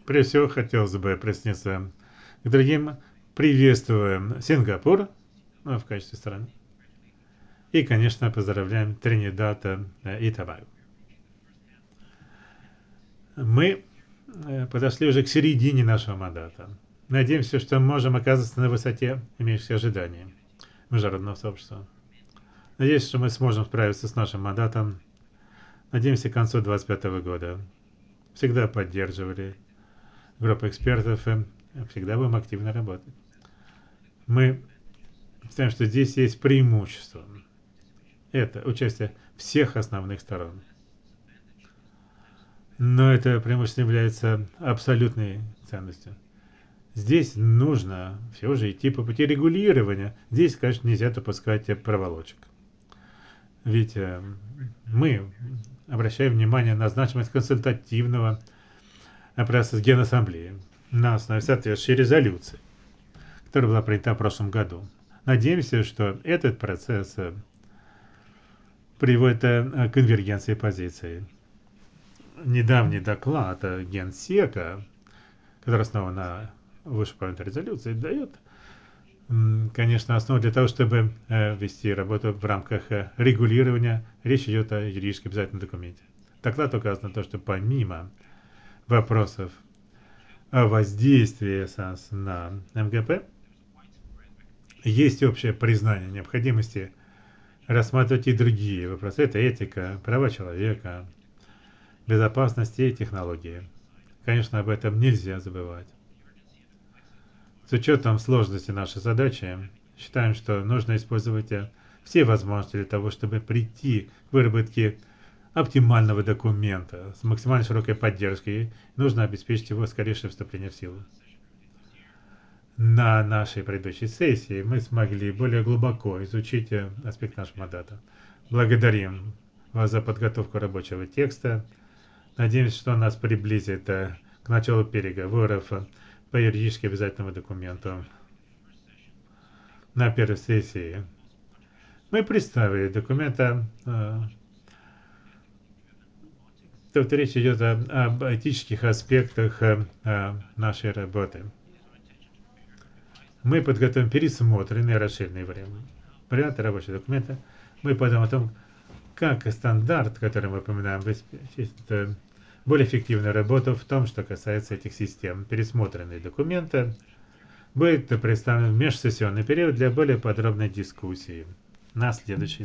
Прежде всего, хотелось бы присоединиться к другим. Приветствуем Сингапур в качестве страны. И, конечно, поздравляем Тринидад и Тобаго. Мы подошли уже к середине нашего мандата. Надеемся, что можем оказаться на высоте имеющихся ожиданий международного сообщества. Надеюсь, что мы сможем справиться с нашим мандатом. Надеемся, к концу 2025 года. Всегда поддерживали группу экспертов и всегда будем активно работать. Мы считаем, что здесь есть преимущество. Это участие всех основных сторон. Но это преимущество является абсолютной ценностью. Здесь нужно все же идти по пути регулирования. Здесь, конечно, нельзя допускать проволочек. Ведь мы обращаем внимание на значимость консультативного процесса Генассамблеи на основе соответствующей резолюции, которая была принята в прошлом году. Надеемся, что этот процесс приводит к конвергенции позиций. Недавний доклад Генсека, который основан на вышеупомянутой резолюции, дает, конечно, основу для того, чтобы вести работу в рамках регулирования. Речь идет о юридически обязательном документе. Доклад указывает на то, что помимо вопросов о воздействии САС на МГП, есть общее признание необходимости рассматривать и другие вопросы. Это этика, права человека, безопасность и технологии. Конечно, об этом нельзя забывать. С учетом сложности нашей задачи, считаем, что нужно использовать все возможности для того, чтобы прийти к выработке оптимального документа с максимально широкой поддержкой. Нужно обеспечить его скорейшее вступление в силу. На нашей предыдущей сессии мы смогли более глубоко изучить аспект нашего мандата. Благодарим вас за подготовку рабочего текста. Надеемся, что он нас приблизит к началу переговоров по юридически обязательному документу. На первой сессии мы представили документы. Тут речь идет об этических аспектах нашей работы. Мы подготовим пересмотренный расширенный вариант рабочего документа. Мы подумаем о том, как стандарт, который мы упоминаем, обеспечит более эффективную работу в том, что касается этих систем. Пересмотренные документы будет представлен в межсессионный период для более подробной дискуссии на следующей